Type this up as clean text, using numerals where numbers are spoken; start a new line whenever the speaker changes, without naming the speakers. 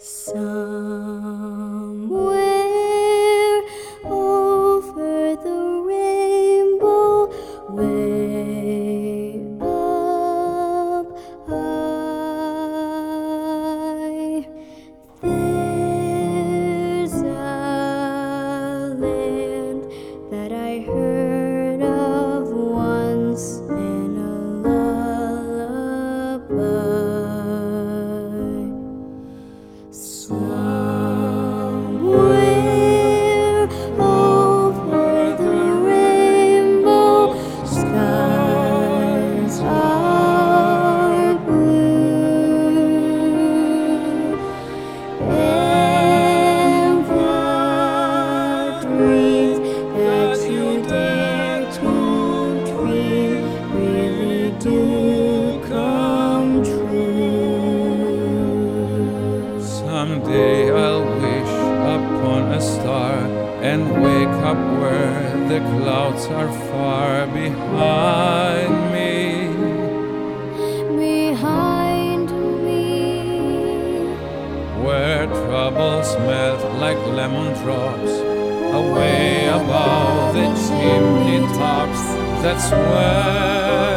Somewhere over the rainbow, way up high, there's a land that I heard of once in a lullaby. Somewhere over the rainbow, skies are blue, and the dreams that you dare to dream really do come true.
Someday I'll wish upon a star and wake up where the clouds are far behind me.
Behind me,
Where troubles melt like lemon drops away above the chimney tops. That's where